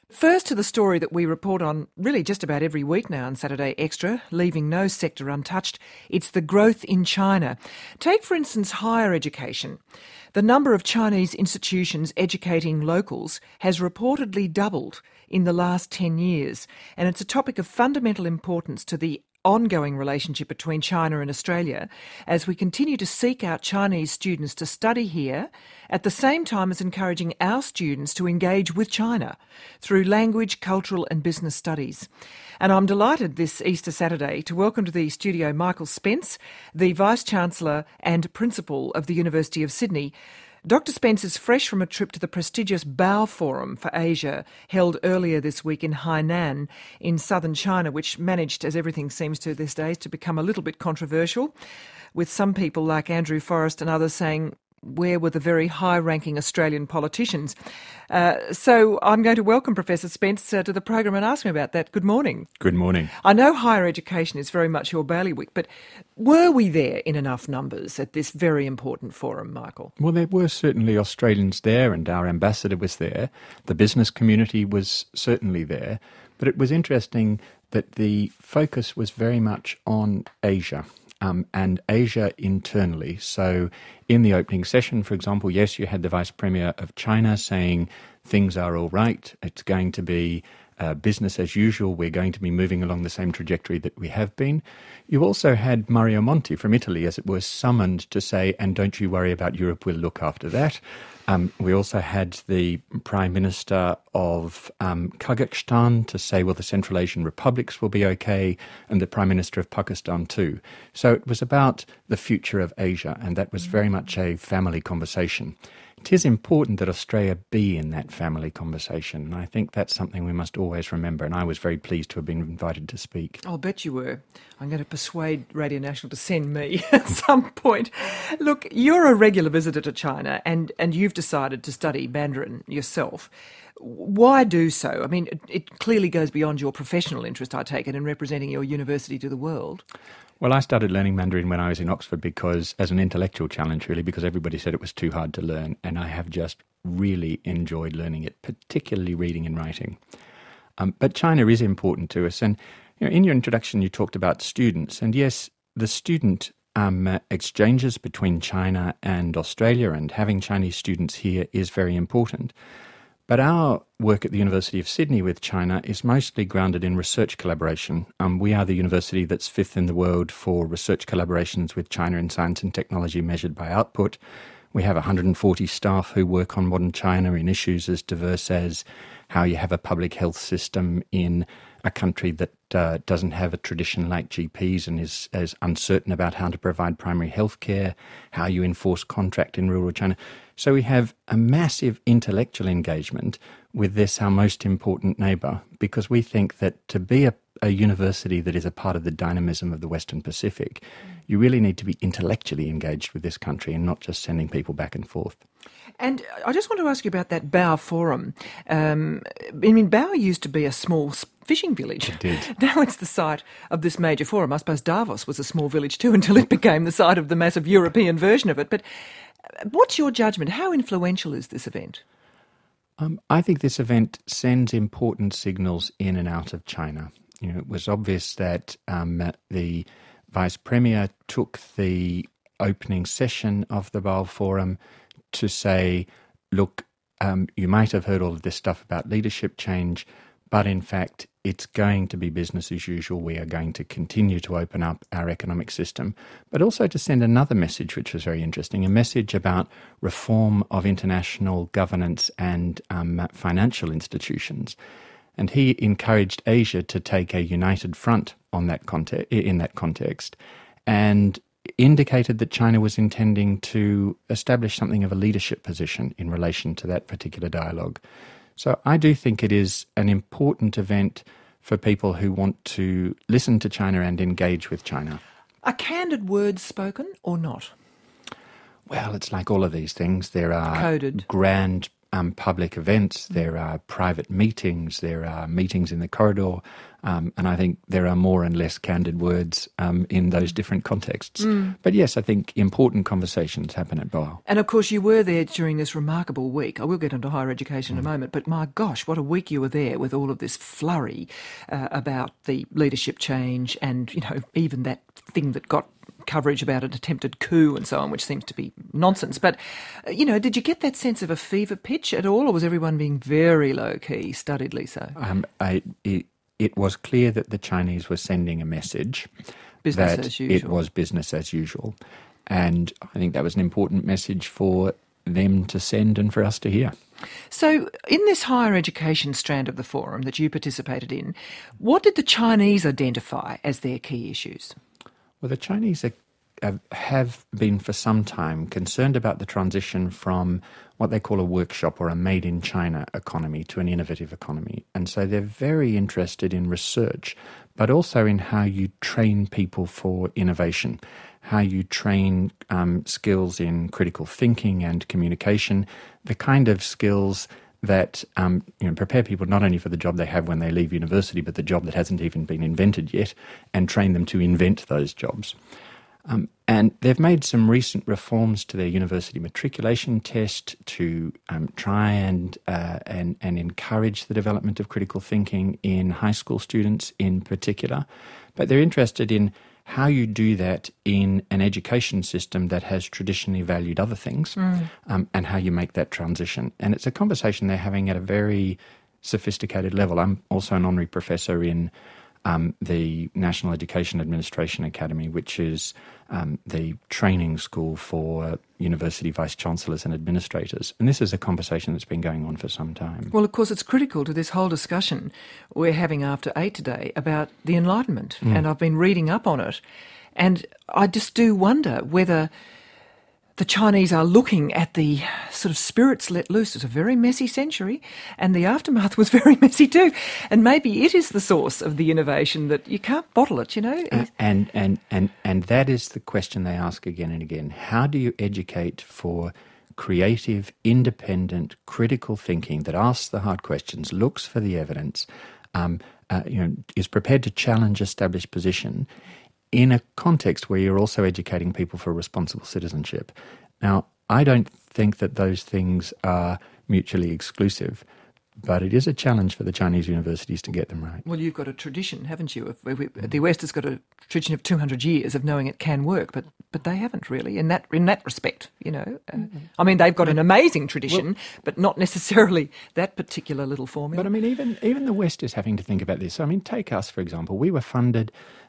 First to the story that we report on really just about every week now on Saturday Extra, leaving no sector untouched. It's the growth in China. Take, for instance, higher education. The number of Chinese institutions educating locals has reportedly doubled in the last 10 years, and it's a topic of fundamental importance to the ongoing relationship between China and Australia as we continue to seek out Chinese students to study here at the same time as encouraging our students to engage with China through language, cultural and business studies. And I'm delighted this Easter Saturday to welcome to the studio Michael Spence, the Vice-Chancellor and Principal of the University of Sydney. Dr Spence is fresh from a trip to the prestigious Bao Forum for Asia, held earlier this week in Hainan in southern China, which managed, as everything seems to these days, to become a little bit controversial, with some people like Andrew Forrest and others saying, where were the very high-ranking Australian politicians? So I'm going to welcome Professor Spence to the program and ask him about that. Good morning. Good morning. I know higher education is very much your bailiwick, but were we there in enough numbers at this very important forum, Michael? Well, there were certainly Australians there, and our ambassador was there. The business community was certainly there. But it was interesting that the focus was very much on Asia. And Asia internally. So in the opening session, for example, yes, you had the Vice Premier of China saying things are all right, it's going to be business as usual, we're going to be moving along the same trajectory that we have been. You also had Mario Monti from Italy, as it were, summoned to say, and don't you worry about Europe, we'll look after that. We also had the Prime Minister of Kazakhstan to say, well, the Central Asian republics will be okay, and the Prime Minister of Pakistan too. So it was about the future of Asia, and that was very much a family conversation. It is important that Australia be in that family conversation, and I think that's something we must always remember, and I was very pleased to have been invited to speak. I'll bet you were. I'm going to persuade Radio National to send me at some point. Look, you're a regular visitor to China, and you've decided to study Mandarin yourself. Why do so? I mean, it clearly goes beyond your professional interest, I take it, in representing your university to the world. Well, I started learning Mandarin when I was in Oxford because, as an intellectual challenge really, because everybody said it was too hard to learn, and I have just really enjoyed learning it, particularly reading and writing. But China is important to us, and in your introduction you talked about students, and yes, the student exchanges between China and Australia and having Chinese students here is very important. But our work at the University of Sydney with China is mostly grounded in research collaboration. We are the university that's fifth in the world for research collaborations with China in science and technology measured by output. We have 140 staff who work on modern China in issues as diverse as how you have a public health system in a country that doesn't have a tradition like GPs and is as uncertain about how to provide primary health care, how you enforce contract in rural China. So we have a massive intellectual engagement with this, our most important neighbour, because we think that to be a university that is a part of the dynamism of the Western Pacific, you really need to be intellectually engaged with this country and not just sending people back and forth. And I just want to ask you about that Bao Forum. Bao used to be a small fishing village. It did. Now it's the site of this major forum. I suppose Davos was a small village too until it became the site of the massive European version of it. But what's your judgment? How influential is this event? I think this event sends important signals in and out of China. It was obvious that the Vice Premier took the opening session of the Bao Forum to say, look, you might have heard all of this stuff about leadership change, but in fact, it's going to be business as usual. We are going to continue to open up our economic system, but also to send another message, which was very interesting, a message about reform of international governance and financial institutions. And he encouraged Asia to take a united front on that in that context, and indicated that China was intending to establish something of a leadership position in relation to that particular dialogue. So I do think it is an important event for people who want to listen to China and engage with China. Are candid words spoken or not? Well, it's like all of these things. There are coded grand public events, there are private meetings, there are meetings in the corridor. And I think there are more and less candid words in those different contexts. But yes, I think important conversations happen at Boal. And of course you were there during this remarkable week. I will get into higher education in a moment, but my gosh, what a week you were there with all of this flurry about the leadership change and, even that thing that got coverage about an attempted coup and so on, which seems to be nonsense. But, did you get that sense of a fever pitch at all, or was everyone being very low-key, studiedly so? It was clear that the Chinese were sending a message Business that as usual. it was business as usual. And I think that was an important message for them to send and for us to hear. So in this higher education strand of the forum that you participated in, what did the Chinese identify as their key issues? Well, the Chinese have been for some time concerned about the transition from what they call a workshop or a made-in-China economy to an innovative economy. And so they're very interested in research, but also in how you train people for innovation, how you train skills in critical thinking and communication, the kind of skills that prepare people not only for the job they have when they leave university, but the job that hasn't even been invented yet, and train them to invent those jobs. And they've made some recent reforms to their university matriculation test to try and encourage the development of critical thinking in high school students in particular. But they're interested in how you do that in an education system that has traditionally valued other things, and how you make that transition. And it's a conversation they're having at a very sophisticated level. I'm also an honorary professor in the National Education Administration Academy, which is the training school for university vice-chancellors and administrators. And this is a conversation that's been going on for some time. Well, of course, it's critical to this whole discussion we're having after 8 today about the Enlightenment, and I've been reading up on it. And I just do wonder whether the Chinese are looking at the sort of spirits let loose. It's a very messy century, and the aftermath was very messy too. And maybe it is the source of the innovation that you can't bottle it, And that is the question they ask again and again. How do you educate for creative, independent, critical thinking that asks the hard questions, looks for the evidence, is prepared to challenge established position in a context where you're also educating people for responsible citizenship? Now, I don't think that those things are mutually exclusive, but it is a challenge for the Chinese universities to get them right. Well, you've got a tradition, haven't you? The West has got a tradition of 200 years of knowing it can work, but they haven't really in that respect, I mean, they've got an amazing tradition, but not necessarily that particular little formula. But I mean, even the West is having to think about this. I mean, take us, for example. We were founded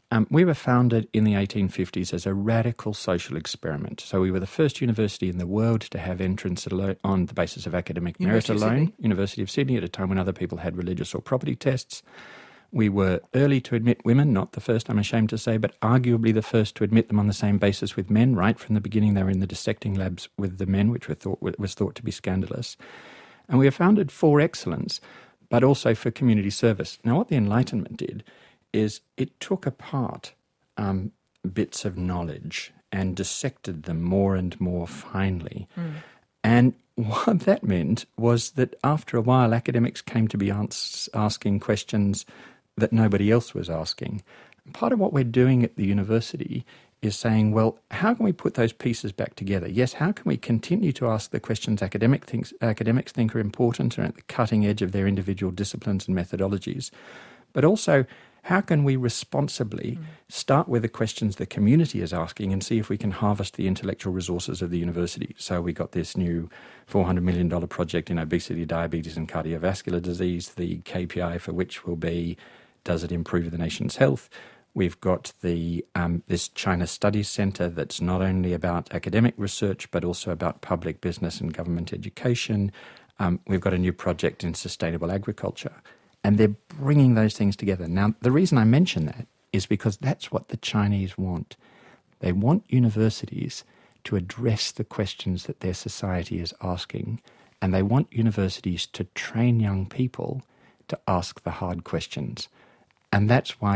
in the 1850s as a radical social experiment. So we were the first university in the world to have entrance on the basis of academic merit alone. University of Sydney, at a time when other people had religious or property tests. We were early to admit women, not the first, I'm ashamed to say, but arguably the first to admit them on the same basis with men. Right from the beginning, they were in the dissecting labs with the men, which was thought to be scandalous. And we were founded for excellence, but also for community service. Now, what the Enlightenment did is it took apart bits of knowledge and dissected them more and more finely. And what that meant was that after a while, academics came to be asking questions that nobody else was asking. Part of what we're doing at the university is saying, well, how can we put those pieces back together? Yes, how can we continue to ask the questions academics think are important and at the cutting edge of their individual disciplines and methodologies, but also how can we responsibly start with the questions the community is asking and see if we can harvest the intellectual resources of the university? So we got this new $400 million project in obesity, diabetes and cardiovascular disease, the KPI for which will be, does it improve the nation's health? We've got this China Studies Centre that's not only about academic research but also about public business and government education. We've got a new project in sustainable agriculture. And they're bringing those things together. Now, the reason I mention that is because that's what the Chinese want. They want universities to address the questions that their society is asking, and they want universities to train young people to ask the hard questions. And that's why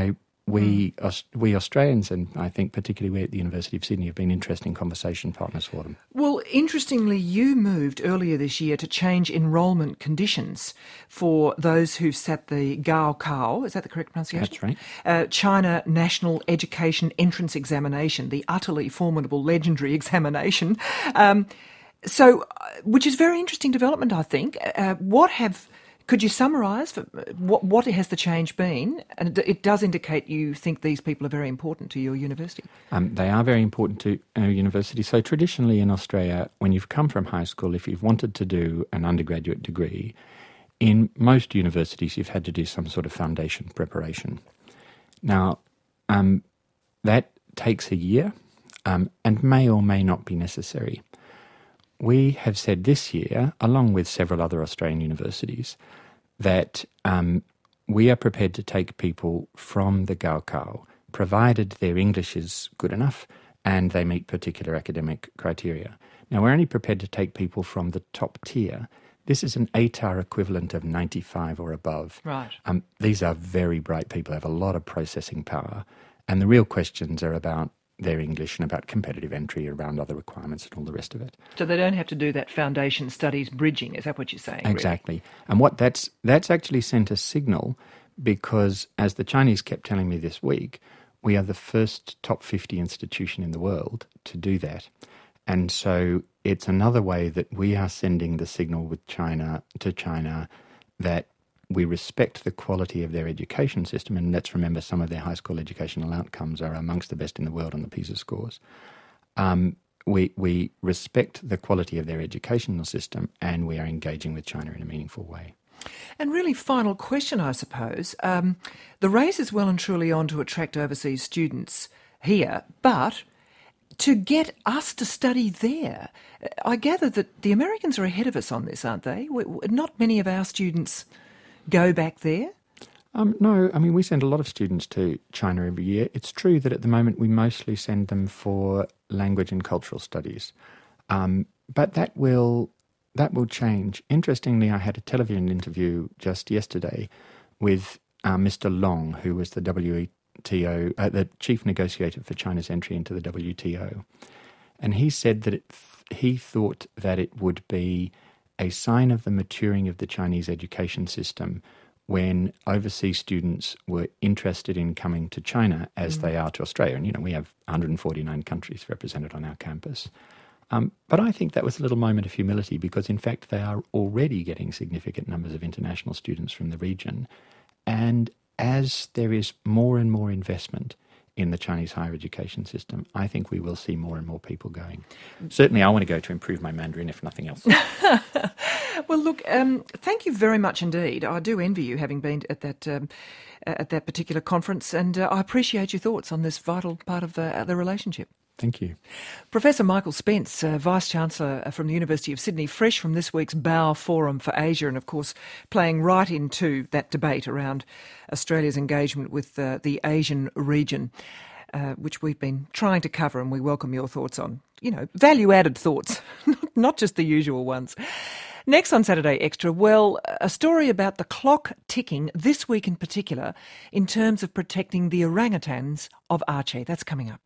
we Australians, and I think particularly we at the University of Sydney, have been interesting conversation partners for them. Well, interestingly, you moved earlier this year to change enrolment conditions for those who've sat the Gaokao, is that the correct pronunciation? That's right. China National Education Entrance Examination, the utterly formidable, legendary examination. Which is very interesting development, I think. Could you summarise what has the change been? And it does indicate you think these people are very important to your university. They are very important to our university. So traditionally in Australia, when you've come from high school, if you've wanted to do an undergraduate degree, in most universities you've had to do some sort of foundation preparation. Now, that takes a year and may or may not be necessary. We have said this year, along with several other Australian universities, that we are prepared to take people from the Gaokao, provided their English is good enough and they meet particular academic criteria. Now, we're only prepared to take people from the top tier. This is an ATAR equivalent of 95 or above. Right. These are very bright people, have a lot of processing power, and the real questions are about their English and about competitive entry, around other requirements and all the rest of it. So they don't have to do that foundation studies bridging, is that what you're saying? Exactly. Really? And what that's actually sent a signal, because as the Chinese kept telling me this week, we are the first top 50 institution in the world to do that. And so it's another way that we are sending the signal with China that we respect the quality of their education system, and let's remember some of their high school educational outcomes are amongst the best in the world on the PISA scores. We respect the quality of their educational system, and we are engaging with China in a meaningful way. And really, final question, I suppose. The race is well and truly on to attract overseas students here, but to get us to study there, I gather that the Americans are ahead of us on this, aren't they? Not many of our students go back there? No, I mean, we send a lot of students to China every year. It's true that at the moment we mostly send them for language and cultural studies. But that will change. Interestingly, I had a television interview just yesterday with Mr. Long, who was the WTO, the chief negotiator for China's entry into the WTO. And he said that he thought that it would be a sign of the maturing of the Chinese education system when overseas students were interested in coming to China as they are to Australia. And, we have 149 countries represented on our campus. But I think that was a little moment of humility because, in fact, they are already getting significant numbers of international students from the region. And as there is more and more investment in the Chinese higher education system, I think we will see more and more people going. Certainly, I want to go to improve my Mandarin, if nothing else. Well, look, thank you very much indeed. I do envy you having been at that particular conference, and I appreciate your thoughts on this vital part of the relationship. Thank you. Professor Michael Spence, Vice-Chancellor from the University of Sydney, fresh from this week's Bao Forum for Asia, and of course playing right into that debate around Australia's engagement with the Asian region, which we've been trying to cover, and we welcome your thoughts on, value-added thoughts, not just the usual ones. Next on Saturday Extra, well, a story about the clock ticking, this week in particular, in terms of protecting the orangutans of Aceh. That's coming up.